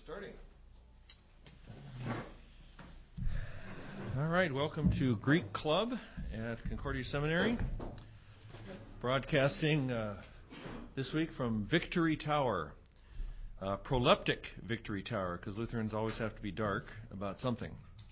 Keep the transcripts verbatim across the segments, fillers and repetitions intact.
Starting. All right, welcome to Greek Club at Concordia Seminary. Broadcasting uh, this week from Victory Tower, uh, proleptic Victory Tower, because Lutherans always have to be dark about something.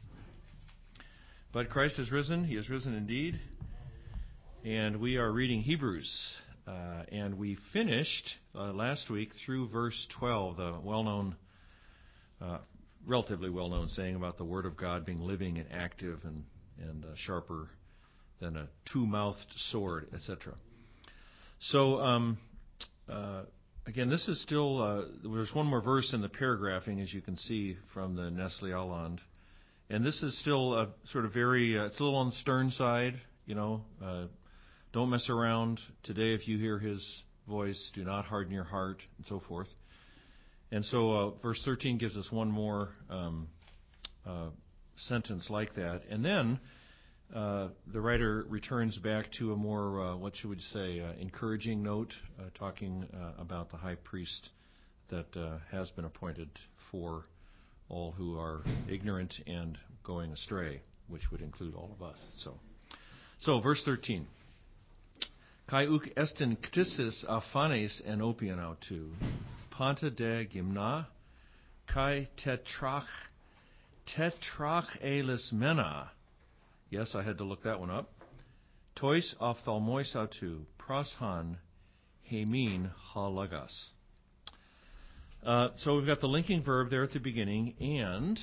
But Christ has risen, he has risen indeed, and we are reading Hebrews. Uh, and we finished uh, last week through verse twelve, the well-known Uh, relatively well-known saying about the Word of God being living and active and, and uh, sharper than a two-mouthed sword, et cetera. So, um, uh, again, this is still, uh, there's one more verse in the paragraphing, as you can see from the Nestle Aland. And this is still a sort of very, uh, it's a little on the stern side, you know. Uh, don't mess around. Today, if you hear His voice, do not harden your heart, and so forth. And so uh, verse thirteen gives us one more um, uh, sentence like that. And then uh, the writer returns back to a more, uh, what should we say, uh, encouraging note, uh, talking uh, about the high priest that uh, has been appointed for all who are ignorant and going astray, which would include all of us. So, so verse thirteen. Kai uk estin ktisis aphanes en opian autu, panta de gymna, kai tetrach, tetrach elis mena. Yes, I had to look that one up. Tois ophthalmois autu, proshan hemin halagas. Uh, so we've got the linking verb there at the beginning, and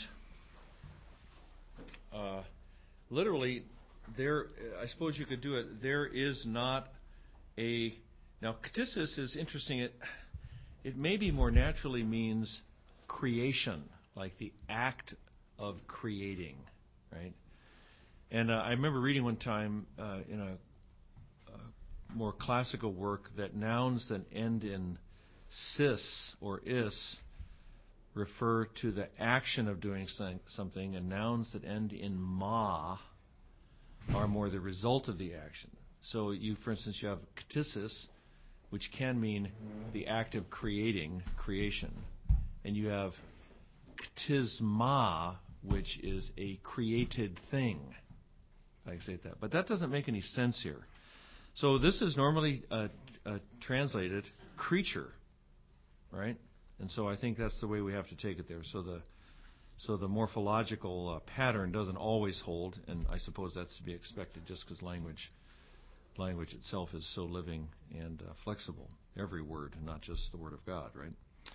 uh, literally, there. I suppose you could do it. There is not a now. Ktisis is interesting. It it maybe more naturally means creation, like the act of creating, right? And uh, I remember reading one time uh, in a, a more classical work that nouns that end in sis or is refer to the action of doing something, and nouns that end in ma are more the result of the action. So you, for instance, you have ktisis, which can mean the act of creating, creation. And you have ktisma, which is a created thing, if I can say that. But that doesn't make any sense here. So this is normally uh, uh, translated creature, right? And so I think that's the way we have to take it there. So the so the morphological uh, pattern doesn't always hold, and I suppose that's to be expected just because language language itself is so living and uh, flexible. Every word, not just the Word of God, right?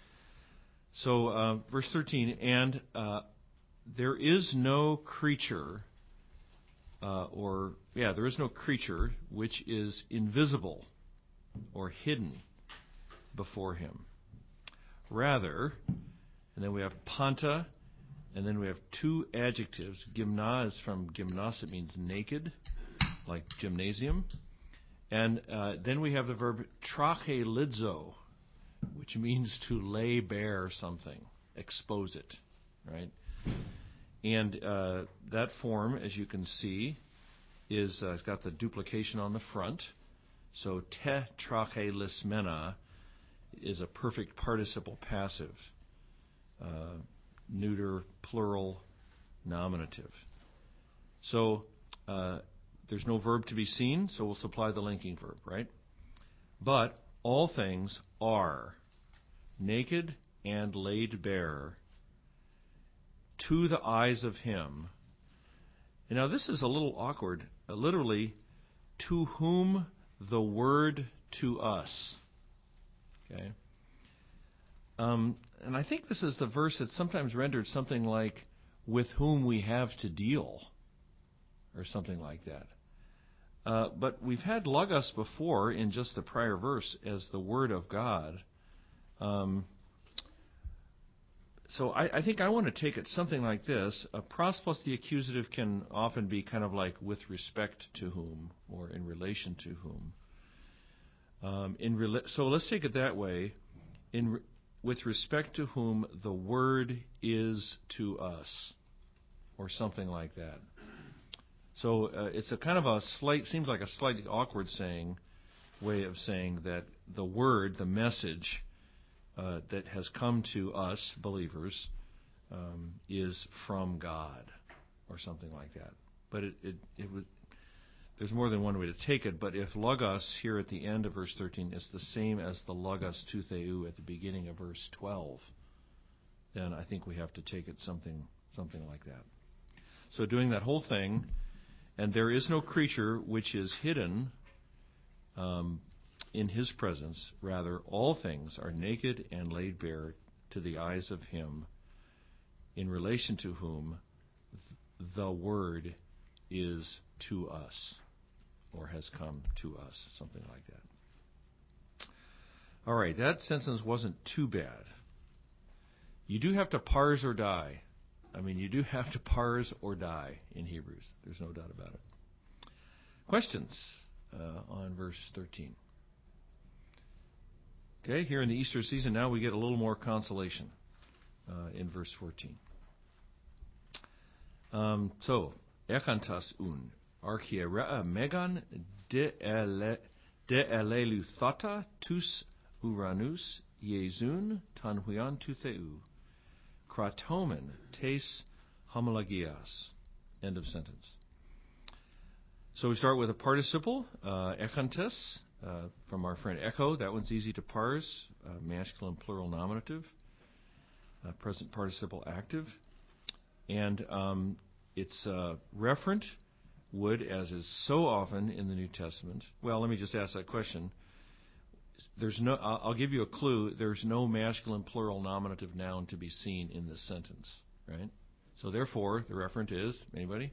So uh, verse thirteen, and uh, there is no creature, uh, or, yeah, there is no creature which is invisible or hidden before Him. Rather, and then we have panta, and then we have two adjectives. Gymna is from gymnos, it means naked, like gymnasium. And uh, then we have the verb trachelidzo, which means to lay bare something, expose it, right? And uh, that form, as you can see, is uh, it's got the duplication on the front. So te trachelismena is a perfect participle passive, uh, neuter, plural, nominative. So uh, there's no verb to be seen, so we'll supply the linking verb, right? But all things are naked and laid bare to the eyes of Him. And now this is a little awkward. Uh, literally, to whom the word to us. Okay. Um, and I think this is the verse that's sometimes rendered something like, with whom we have to deal, or something like that. Uh, but we've had logos before in just the prior verse as the Word of God. Um, so I, I think I want to take it something like this. A pros plus the accusative can often be kind of like with respect to whom, or in relation to whom. Um, in rela- so let's take it that way. In re- with respect to whom the Word is to us, or something like that. So uh, it's a kind of a slight, seems like a slightly awkward saying, way of saying that the Word, the message, uh, that has come to us, believers, um, is from God, or something like that. But it, it, it was, there's more than one way to take it, but if logos here at the end of verse thirteen is the same as the logos tou theou at the beginning of verse twelve, then I think we have to take it something something like that. So doing that whole thing, and there is no creature which is hidden um, in his presence. Rather, all things are naked and laid bare to the eyes of him in relation to whom th- the word is to us, or has come to us, something like that. All right, that sentence wasn't too bad. You do have to parse or die. I mean, you do have to parse or die in Hebrews. There's no doubt about it. Questions uh, on verse thirteen? Okay, here in the Easter season now we get a little more consolation uh, in verse fourteen. Um, so, ekantas un archierea megan de eleluthata tus uranus Iezun tanhuion tou theou kratomen tes homologias. End of sentence. So we start with a participle, uh, ekantes, uh, from our friend Echo. That one's easy to parse. Uh, masculine plural nominative, uh, present participle active. And um, it's uh, referent would, as is so often in the New Testament. Well, let me just ask that question. There's no. I'll give you a clue. There's no masculine plural nominative noun to be seen in this sentence, right? So therefore, the referent is anybody?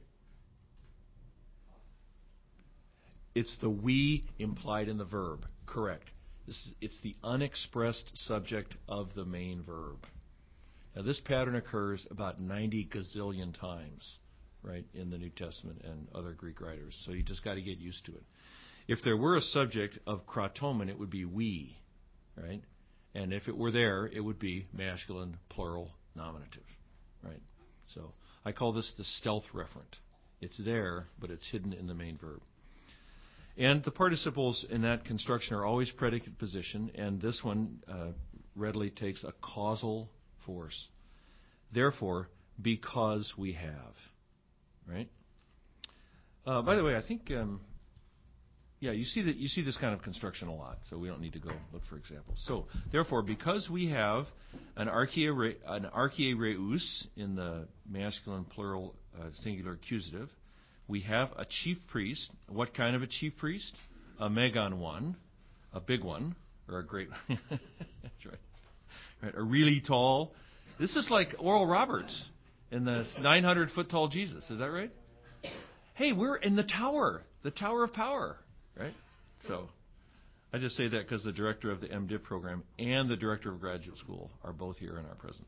It's the we implied in the verb. Correct. This is, it's the unexpressed subject of the main verb. Now, this pattern occurs about ninety gazillion times, right, in the New Testament and other Greek writers. So you just got to get used to it. If there were a subject of kratomen, it would be we, right? And if it were there, it would be masculine plural nominative, right? So I call this the stealth referent. It's there, but it's hidden in the main verb. And the participles in that construction are always predicate position, and this one uh, readily takes a causal force. Therefore, because we have, right? Uh, by the way, I think, um, yeah, you see that you see this kind of construction a lot, so we don't need to go look for examples. So, therefore, because we have an archiere, an archiereus in the masculine plural uh, singular accusative, we have a chief priest. What kind of a chief priest? A megon one, a big one, or a great. That's right. Right, a really tall. This is like Oral Roberts in the nine hundred foot tall Jesus. Is that right? Hey, we're in the tower, the Tower of Power, right? So I just say that because the director of the MDiv program and the director of graduate school are both here in our presence.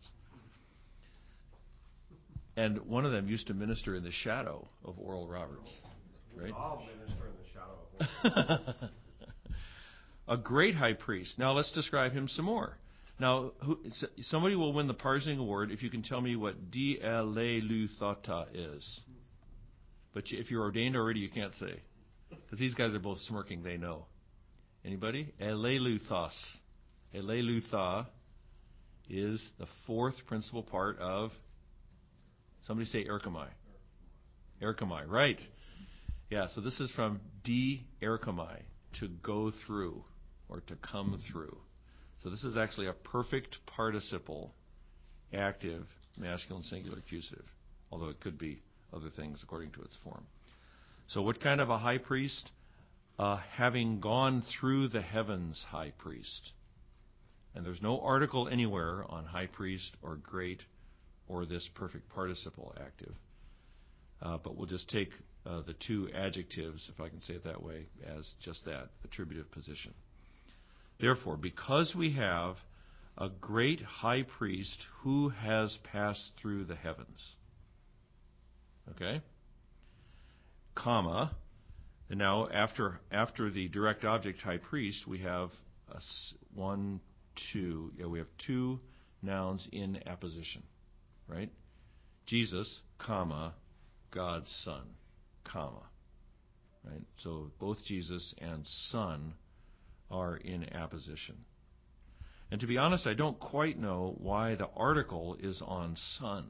And one of them used to minister in the shadow of Oral Roberts, right? I'll minister in the shadow of him. A great high priest. Now let's describe him some more. Now, who, somebody will win the parsing award if you can tell me what di eleluthata is. But if you're ordained already, you can't say. Because these guys are both smirking, they know. Anybody? Eleluthos. Elelutha is the fourth principal part of, somebody say erchomai. Erchomai, right. Yeah, so this is from di erchomai, to go through, or to come through. So this is actually a perfect participle, active, masculine singular accusative, although it could be other things according to its form. So what kind of a high priest? Uh, having gone through the heavens high priest. And there's no article anywhere on high priest or great or this perfect participle active. Uh, but we'll just take uh, the two adjectives, if I can say it that way, as just that, attributive position. Therefore, because we have a great high priest who has passed through the heavens, okay, comma, and now after after the direct object high priest, we have a one, two, yeah, we have two nouns in apposition, right? Jesus, comma, God's Son, comma, right? So both Jesus and Son are in apposition. And to be honest, I don't quite know why the article is on son.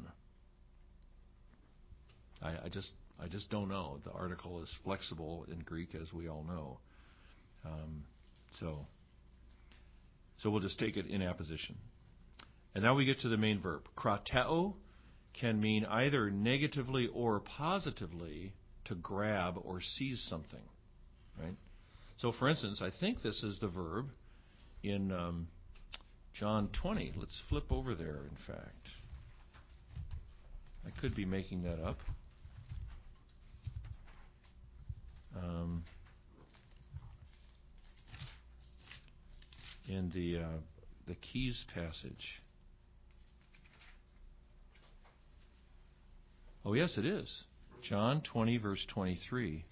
I, I just I just don't know. The article is flexible in Greek, as we all know. Um, so, so we'll just take it in apposition. And now we get to the main verb. Krateo can mean either negatively or positively to grab or seize something, right? So, for instance, I think this is the verb in um, John twenty. Let's flip over there, in fact. I could be making that up. Um, in the uh, the Keys passage. Oh, yes, it is. John twenty, verse twenty-three.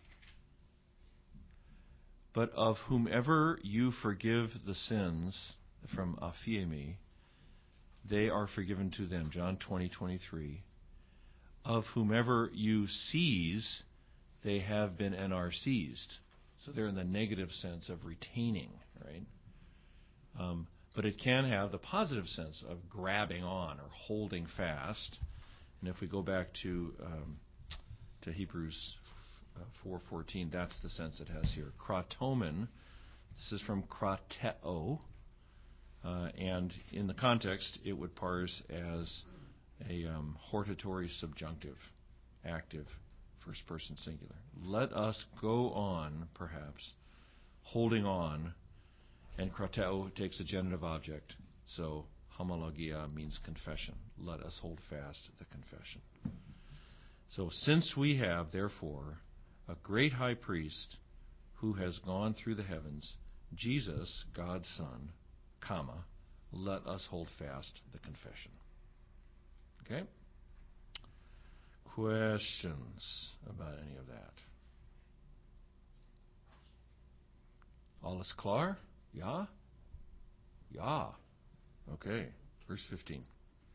But of whomever you forgive the sins, from aphiemi, they are forgiven to them. John twenty, twenty-three. Of whomever you seize, they have been and are seized. So they're in the negative sense of retaining, right? Um, but it can have the positive sense of grabbing on or holding fast. And if we go back to um, to Hebrews four fourteen, that's the sense it has here. Kratomen, this is from krateo, uh, and in the context, it would parse as a um, hortatory subjunctive, active, first person singular. Let us go on, perhaps, holding on, and krateo takes a genitive object, so homologia means confession. Let us hold fast the confession. So since we have, therefore, a great high priest who has gone through the heavens, Jesus, God's Son, comma, let us hold fast the confession. Okay? Questions about any of that? Alles klar? Ja? Ja. Okay. Verse fifteen.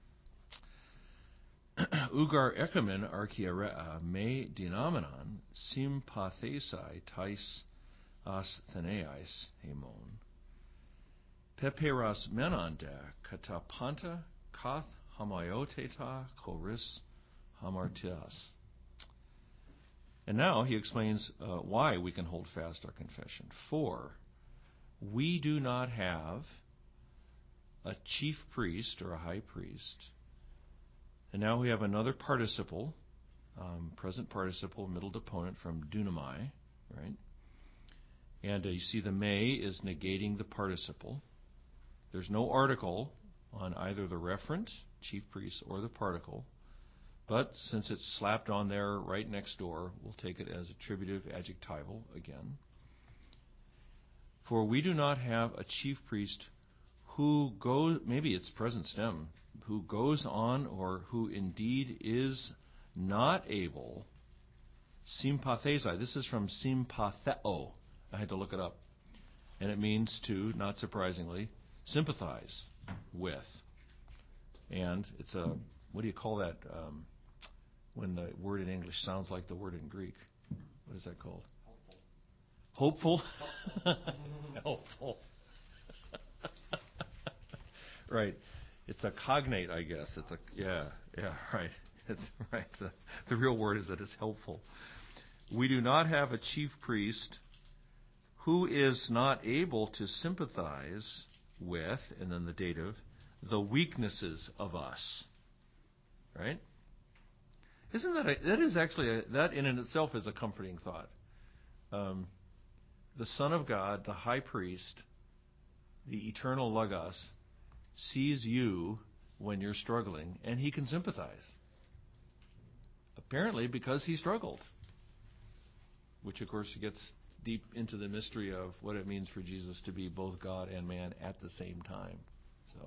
Ugar ekamen archiarea me dinomenon sympathesai tais astheneis hemon. Peperas menonda katapanta kath hamioteta choris hamartias. And now he explains uh, why we can hold fast our confession. For we do not have a chief priest or a high priest. And now we have another participle, um, present participle, middle deponent from dunamai, right? And uh, you see the me is negating the participle. There's no article on either the referent, chief priest, or the particle. But since it's slapped on there right next door, we'll take it as attributive adjectival again. For we do not have a chief priest who goes, maybe it's present stem, who goes on or who indeed is not able, sympathesai. This is from sympatheo. I had to look it up. And it means to, not surprisingly, sympathize with. And it's a, what do you call that um, when the word in English sounds like the word in Greek? What is that called? Hopeful. Hopeful? Helpful. Right. It's a cognate, I guess. It's a, yeah, yeah, right. It's right. The, the real word is that it's helpful. We do not have a chief priest who is not able to sympathize with, and then the dative, the weaknesses of us. Right? Isn't that a, that is actually a, that in and itself is a comforting thought. Um, the Son of God, the High Priest, the eternal Logos, sees you when you're struggling, and he can sympathize. Apparently because he struggled. Which, of course, gets deep into the mystery of what it means for Jesus to be both God and man at the same time. So,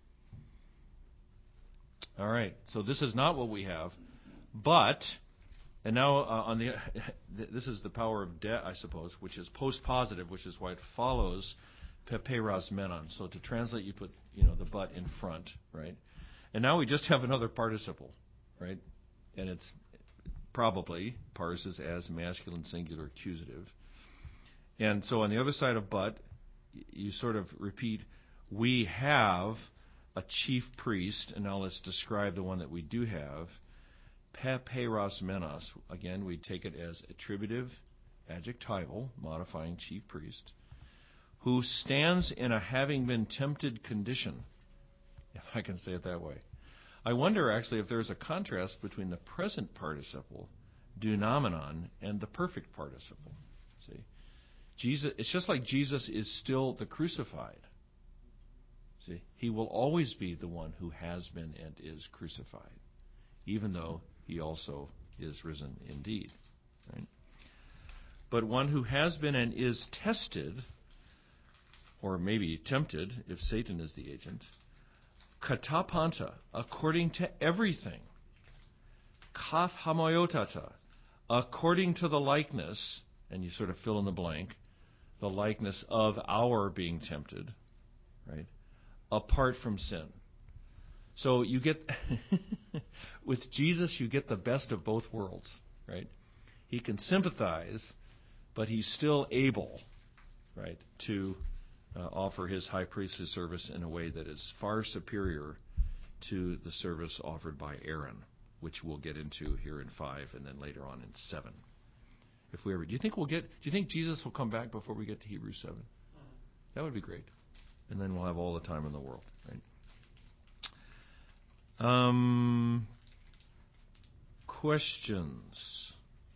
all right. So this is not what we have. But, and now uh, on the, this is the power of de, I suppose, which is post-positive, which is why it follows peperas menon. So to translate, you put, you know, the but in front, right? And now we just have another participle, right? And it's probably parses as masculine singular accusative. And so on the other side of but, you sort of repeat, we have a chief priest, and now let's describe the one that we do have. Paperos menos. Again, we take it as attributive, adjectival, modifying chief priest, who stands in a having been tempted condition, if I can say it that way. I wonder actually if there's a contrast between the present participle, dounomenon, and the perfect participle. See, Jesus. It's just like Jesus is still the crucified. See, he will always be the one who has been and is crucified, even though he also is risen indeed. Right? But one who has been and is tested, or maybe tempted, if Satan is the agent, katapanta, according to everything, kaf hamoyotata, according to the likeness, and you sort of fill in the blank, the likeness of our being tempted, right? Apart from sin. So you get, with Jesus, you get the best of both worlds, right? He can sympathize, but he's still able, right, to uh, offer his high priestly service in a way that is far superior to the service offered by Aaron, which we'll get into here in five and then later on in seven. If we ever, do you think we'll get? Do you think Jesus will come back before we get to Hebrews seven? That would be great, and then we'll have all the time in the world, right? Um, questions.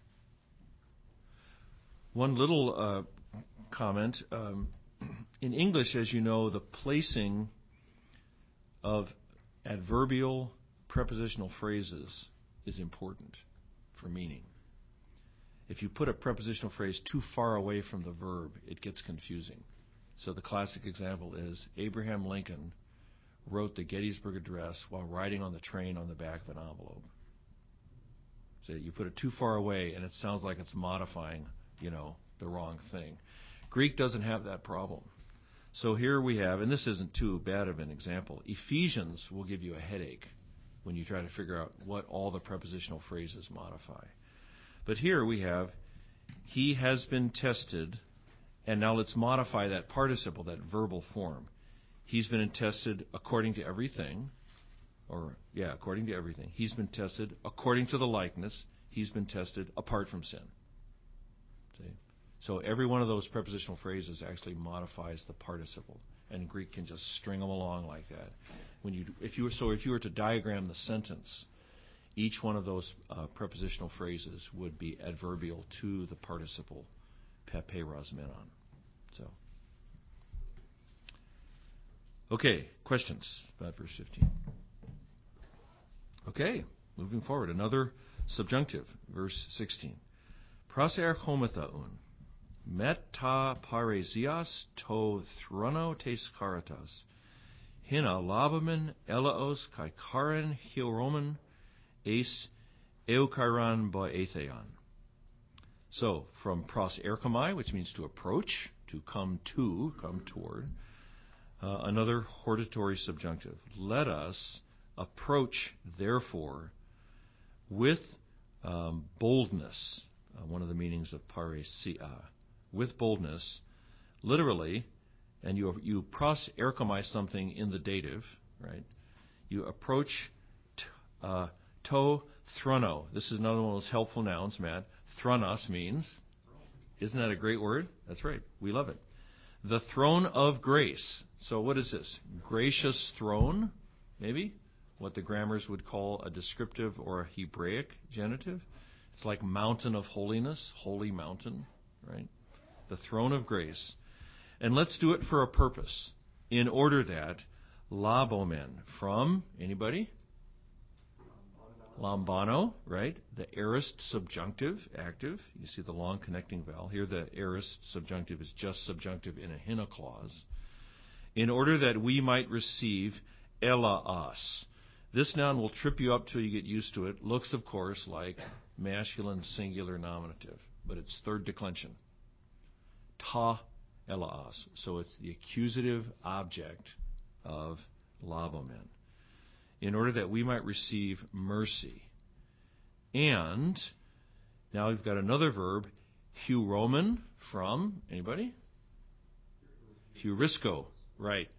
One little uh, comment. Um, in English, as you know, the placing of adverbial prepositional phrases is important for meaning. If you put a prepositional phrase too far away from the verb, it gets confusing. So the classic example is Abraham Lincoln wrote the Gettysburg Address while riding on the train on the back of an envelope. So you put it too far away, and it sounds like it's modifying, you know, the wrong thing. Greek doesn't have that problem. So here we have, and this isn't too bad of an example, Ephesians will give you a headache when you try to figure out what all the prepositional phrases modify. But here we have, he has been tested, and now let's modify that participle, that verbal form. He's been tested according to everything, or, yeah, according to everything. He's been tested according to the likeness. He's been tested apart from sin. See? So every one of those prepositional phrases actually modifies the participle, and Greek can just string them along like that. When you, if you were, so if you were to diagram the sentence, each one of those uh, prepositional phrases would be adverbial to the participle paperos menon. So, okay, questions about verse fifteen. Okay, moving forward, another subjunctive, verse sixteen. Praserchometha'un, meta paresias to throno tes karatas, hina labamen elaos kai karen hilroman Ace eukairon boetheon. So, from pros erchomai, which means to approach, to come to, come toward, uh, another hortatory subjunctive. Let us approach, therefore, with um, boldness. Uh, one of the meanings of paresia. With boldness, literally, and you you pros erchomai something in the dative, right? You approach t- uh, To throno. This is another one of those helpful nouns, Matt. Thronos means, isn't that a great word? That's right. We love it. The throne of grace. So what is this? Gracious throne, maybe? What the grammars would call a descriptive or a Hebraic genitive. It's like mountain of holiness, holy mountain, right? The throne of grace. And let's do it for a purpose. In order that, labomen, from, anybody? Lambano, right? The aorist subjunctive, active. You see the long connecting vowel. Here the aorist subjunctive is just subjunctive in a hina clause. In order that we might receive elaos. This noun will trip you up till you get used to it. Looks, of course, like masculine singular nominative, but it's third declension. Ta elaos. So it's the accusative object of labomen. In order that we might receive mercy. And now we've got another verb, huromen, from, anybody? Heurisco, right.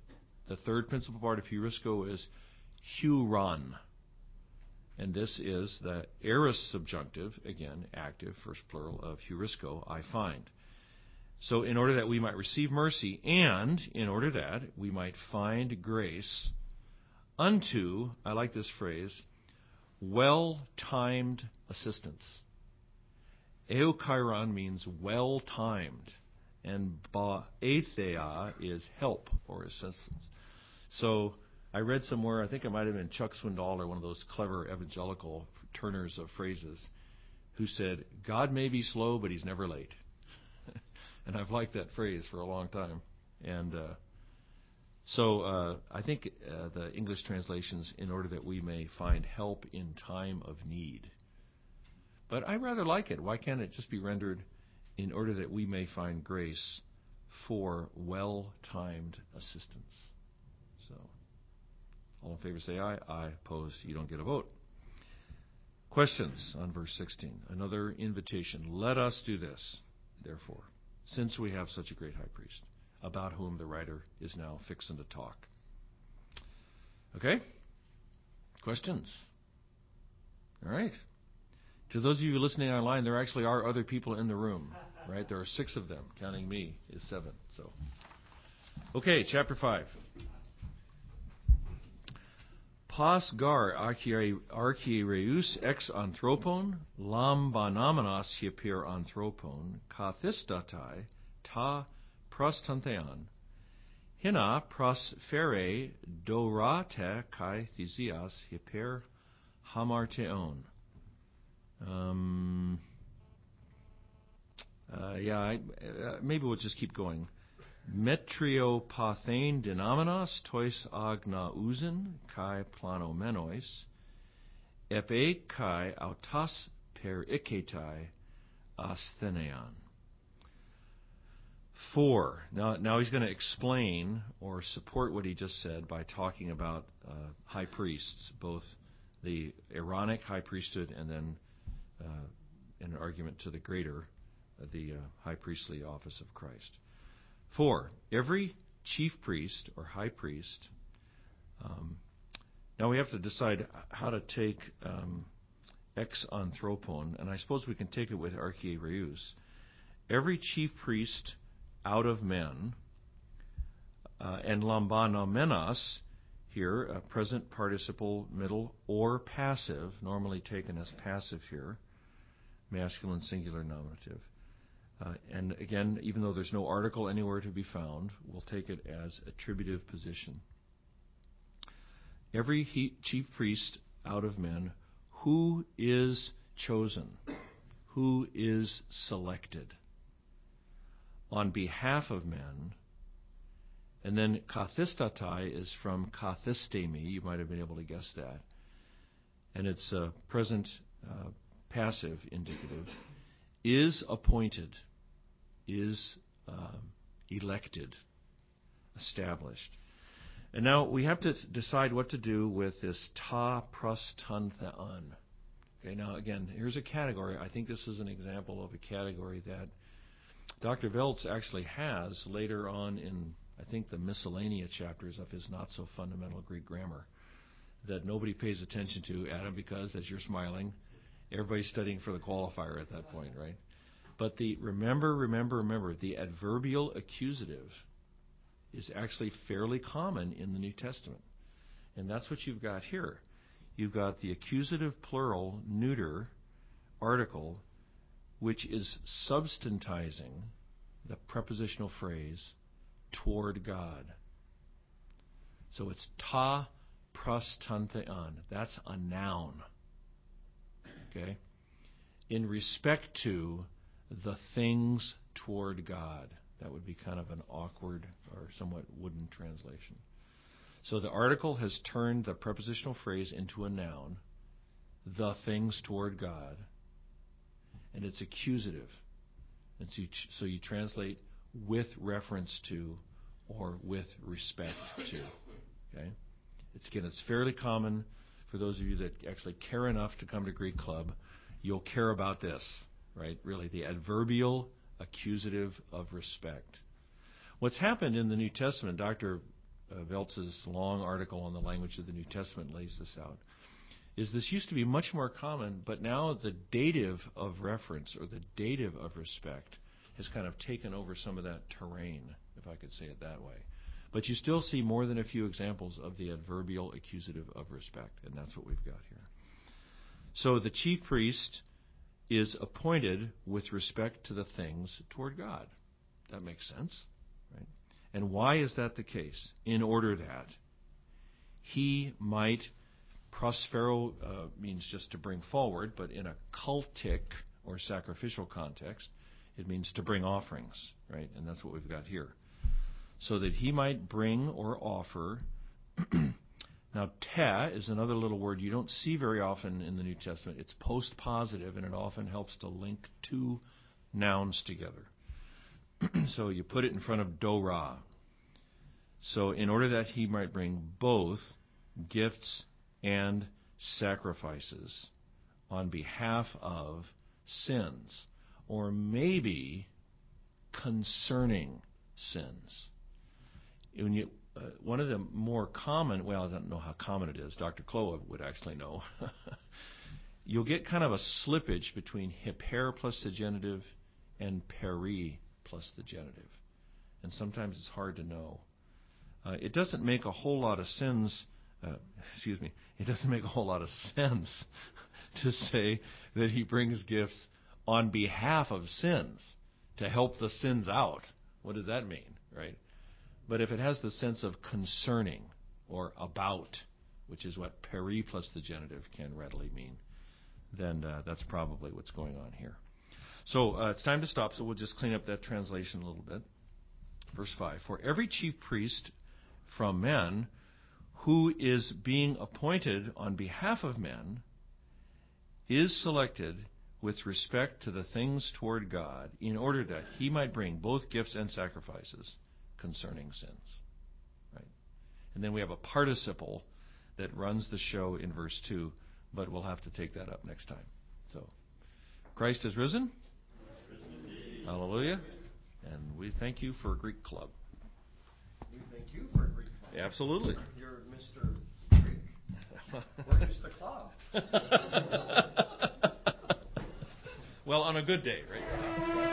the third principal part of heurisco is heuron. And this is the aorist subjunctive, again, active, first plural of heurisco, I find. So in order that we might receive mercy, and in order that we might find grace unto, I like this phrase, well-timed assistance. Eukairon means well-timed, and ba'ethea is help or assistance. So I read somewhere, I think it might have been Chuck Swindoll or one of those clever evangelical turners of phrases, who said, God may be slow, but he's never late. And I've liked that phrase for a long time. And uh, so uh, I think uh, the English translations, in order that we may find help in time of need. But I rather like it. Why can't it just be rendered, in order that we may find grace for well-timed assistance? So, all in favor say aye. Aye. Opposed, you don't get a vote. Questions on verse sixteen. Another invitation. Let us do this, therefore, since we have such a great high priest, about whom the writer is now fixing to talk. Okay? Questions? All right. To those of you listening online, there actually are other people in the room, right? There are six of them. Counting me is seven. So, okay, chapter five. Pas gar archiereus ex anthropon, lambanamenos hyper anthropon, kathistatai, ta prostantheon, hina prosfere dorate kai thesias hyper hamarteon. Um, uh, yeah, I, uh, maybe we'll just keep going. Metriopathane denomenos tois agnausen kai planomenois, epe kai autas per iketai astheneon. Four. Now, now he's going to explain or support what he just said by talking about uh, high priests, both the Aaronic high priesthood and then uh, an argument to the greater, uh, the uh, high priestly office of Christ. Four, every chief priest or high priest, um, now we have to decide how to take um, ex anthropon, and I suppose we can take it with archiereus. Every chief priest out of men, uh, and lambanomenos, here, a present participle, middle, or passive, normally taken as passive here, masculine singular nominative. Uh, and again, even though there's no article anywhere to be found, we'll take it as attributive position. Every he, chief priest out of men who is chosen, who is selected on behalf of men. And then kathistatai is from kathistemi. You might have been able to guess that. And it's a present uh, passive indicative. Is appointed, is uh, elected, established. And now we have to decide what to do with this ta prostantheon. Okay, now again, here's a category. I think this is an example of a category that Doctor Veltz actually has later on in, I think, the miscellanea chapters of his not-so-fundamental Greek grammar that nobody pays attention to, Adam, because, as you're smiling, everybody's studying for the qualifier at that point, right? But the remember, remember, remember, the adverbial accusative is actually fairly common in the New Testament. And that's what you've got here. You've got the accusative plural neuter article, which is substantizing the prepositional phrase toward God. So it's ta prostantheon. That's a noun. Okay? In respect to the things toward God. That would be kind of an awkward or somewhat wooden translation. So the article has turned the prepositional phrase into a noun, the things toward God, and it's accusative. And so you, so you translate with reference to or with respect to. Okay? It's, again, it's fairly common for those of you that actually care enough to come to Greek Club. You'll care about this, right? Really, the adverbial accusative of respect. What's happened in the New Testament, Doctor uh, Veltz's long article on the language of the New Testament lays this out, is this used to be much more common, but now the dative of reference or the dative of respect has kind of taken over some of that terrain, if I could say it that way. But you still see more than a few examples of the adverbial accusative of respect, and that's what we've got here. So the chief priest is appointed with respect to the things toward God. That makes sense, right? And why is that the case? In order that he might, prosphero uh, means just to bring forward, but in a cultic or sacrificial context, it means to bring offerings, right? And that's what we've got here. So that he might bring or offer. Now, te is another little word you don't see very often in the New Testament. It's post-positive, and it often helps to link two nouns together. So you put it in front of Dorah. So in order that he might bring both gifts and sacrifices on behalf of sins, or maybe concerning sins. When you, uh, one of the more common, well, I don't know how common it is. Doctor Kloa would actually know. You'll get kind of a slippage between hiper plus the genitive and peri plus the genitive. And sometimes it's hard to know. Uh, it doesn't make a whole lot of sins, uh, excuse me, it doesn't make a whole lot of sense to say that he brings gifts on behalf of sins, to help the sins out. What does that mean, right? But if it has the sense of concerning or about, which is what peri plus the genitive can readily mean, then uh, that's probably what's going on here. So uh, it's time to stop, so we'll just clean up that translation a little bit. Verse five, for every chief priest from men who is being appointed on behalf of men is selected with respect to the things toward God, in order that he might bring both gifts and sacrifices concerning sins. Right? And then we have a participle that runs the show in verse two, but we'll have to take that up next time. So, Christ is risen. risen Hallelujah. And we thank you for Greek Club. We thank you for Greek Club. Absolutely. You're Mister Greek. We're just the club. Well, on a good day, right?